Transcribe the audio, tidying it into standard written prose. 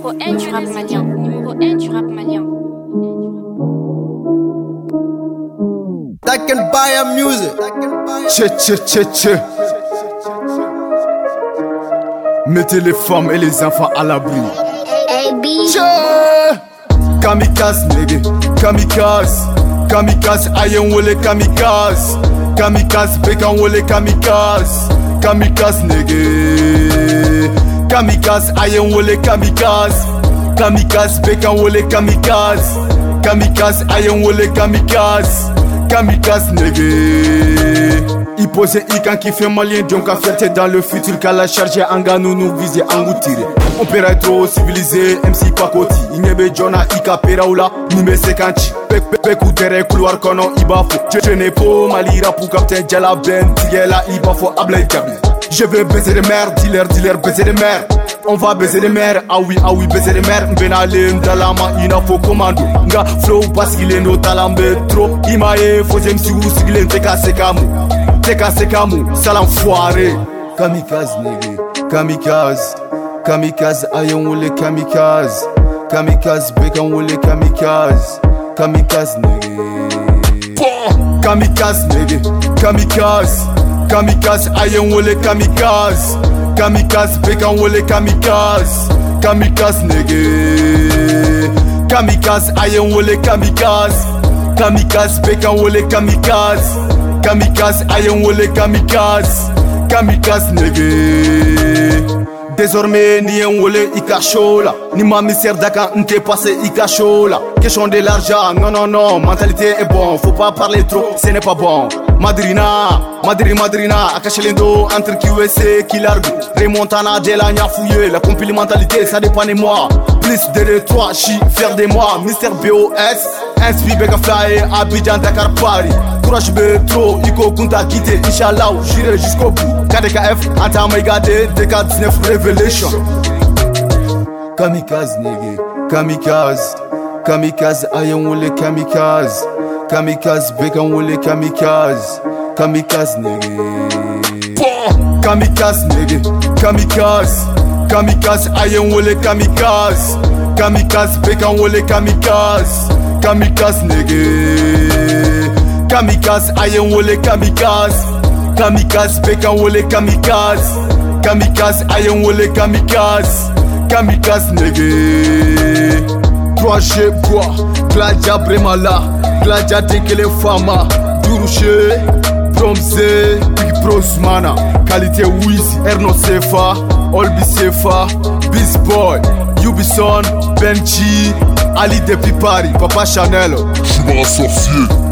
Numéro 1 du rap malien. Numéro 1 du rap malien. I can buy a music. Tche. Mettez les femmes et les enfants à l'abri. Tche. Kamikaze, nigga. Kamikaze, ayen wole kamikaze. Kamikaze, bekan wole kamikaze. Kamikaze, nigga. Kamikaze, ayen wole kamikaze. Kamikaze, bekan wole kamikaze. Kamikaze, ayen wole kamikaze. Kamikaze, nigga. Il posait Ikan qui fait malien, donc à fierté dans le futur. Qu'à la charge anga nous viser engoutir. On paiera trop civilisé, MC Pakoti. Inyebe Jona, Ika Peraoula, Nime Sekanchi. Peku dere couloir kono ibafo. Je n'ai pas malira pour captain Djalaben. Tigela ibafo ablay kabi. Je veux baiser les mères, dealer, baiser les mères. On va baiser les mères, ah oui, baiser les mères. Mbenale ndalama, ina fo commando. Nga flow parce qu'il est no talambe trop. Imae, faut MC ou siglen teka sekamu. Teka sekamu, salam foiré. Kamikaze, nigga. Kamikaze, ayon wole kamikaze. Kamikaze, bekan wole kamikaze. Kamikaze, nigga. Kamikaze, nigga. Kamikaze, ayon wole kamikaze. Kamikaze, bekan wole kamikaze. Kamikaze, nigga. Kamikaze, ayon wole kamikaze. Kamikaze, bekan wole kamikaze. Kamikaze, ayen wole kamikaze. Kamikaze, nigga. Désormais, ni un wole ikachola. Ni ma misère d'aka n'était passé ikachola. Question de l'argent, non. Mentalité est bon, faut pas parler trop, ce n'est pas bon. Madrina, Akachelendo, entre QSC, Kilargo. Remontana, de la nya fouillé. La complémentalité, ça dépend de moi. Plus de 3, chi, fier de moi. Mister BOS, Inspi, Beka Fly, Abidjan, Dakar, Paris. Courage trop, Iko Kunta quitté, Inch'Allah, j'irai jusqu'au bout. KDKF, Anta Maïgade, DK19 Revelation. Kamikaze, nigga. Kamikaze, ayen wole kamikaze. Kamikaze, bekan wole kamikaze. Kamikaze, nigga. Kamikaze, ayen wole kamikaze. Kamikaze, bekan wole kamikaze. Kamikaze, nigga. Kamikaze, ayen wole kamikaze. Kamikaze, bekan wole kamikaze. Kamikaze, ayen wole kamikaze. Kamikaze, nigga. 3G bois, Gladia Bremala, Gladia Dekele Fama, Duruche, Bromze, Big Bros Mana, Qualité Wiz, Erno Sefa, Olbi Sefa, Beast Boy, Ubison, Benji, Ali Depi Paris, Papa Chanel. Je suis un sorcier.